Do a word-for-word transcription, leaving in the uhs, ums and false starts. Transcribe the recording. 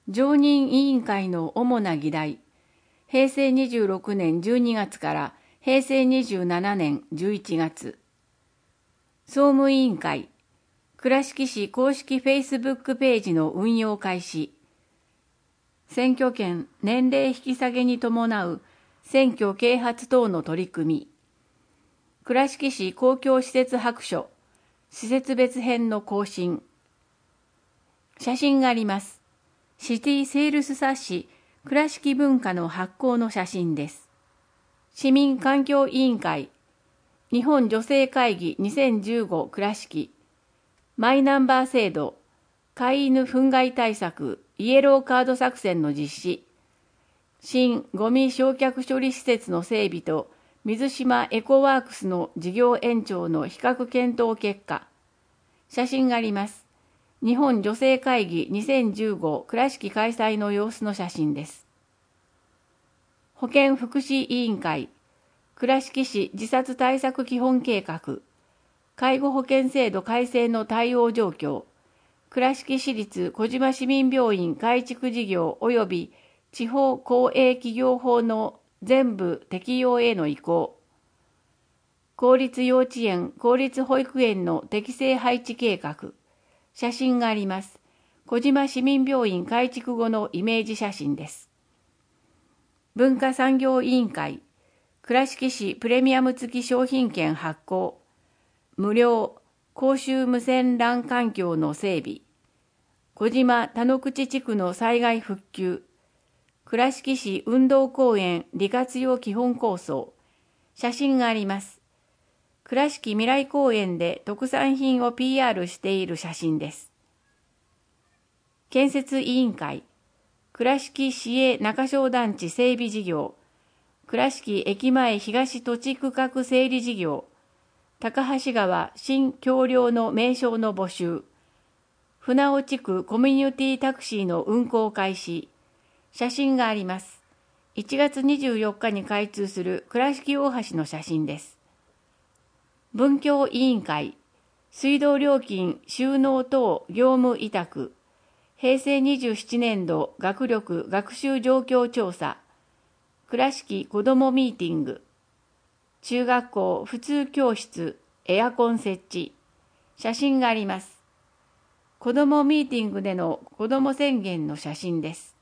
常任委員会の主な議題、へいせいにじゅうろくねんじゅうにがつからへいせいにじゅうななねんじゅういちがつ。総務委員会、倉敷市公式フェイスブックページの運用開始。選挙権年齢引き下げに伴う選挙啓発等の取り組み。倉敷市公共施設白書、施設別編の更新。写真があります。シティセールス冊子、倉敷文化の発行の写真です。市民環境委員会、日本女性会議にせんじゅうご倉敷、マイナンバー制度、飼い犬憤慨対策、イエローカード作戦の実施、新ゴミ焼却処理施設の整備と水島エコワークスの事業延長の比較検討結果。写真があります。日本女性会議にせんじゅうご倉敷開催の様子の写真です。保健福祉委員会、倉敷市自殺対策基本計画、介護保険制度改正の対応状況、倉敷市立小島市民病院改築事業及び地方公営企業法の全部適用への移行、公立幼稚園・公立保育園の適正配置計画、写真があります。小島市民病院改築後のイメージ写真です。文化産業委員会、倉敷市プレミアム付き商品券発行、無料公衆無線 ラン 環境の整備、小島田之口地区の災害復旧、倉敷市運動公園利活用基本構想、写真があります。倉敷未来公園で特産品を ピーアール している写真です。建設委員会、倉敷市営中小団地整備事業、倉敷駅前東土地区画整理事業、高橋川新橋梁の名称の募集、船尾地区コミュニティタクシーの運行開始、写真があります。いちがつにじゅうよっかに開通する倉敷大橋の写真です。文教委員会、水道料金収納等業務委託、へいせいにじゅうななねん度学力学習状況調査、倉敷子どもミーティング、中学校普通教室エアコン設置、写真があります。子どもミーティングでの子ども宣言の写真です。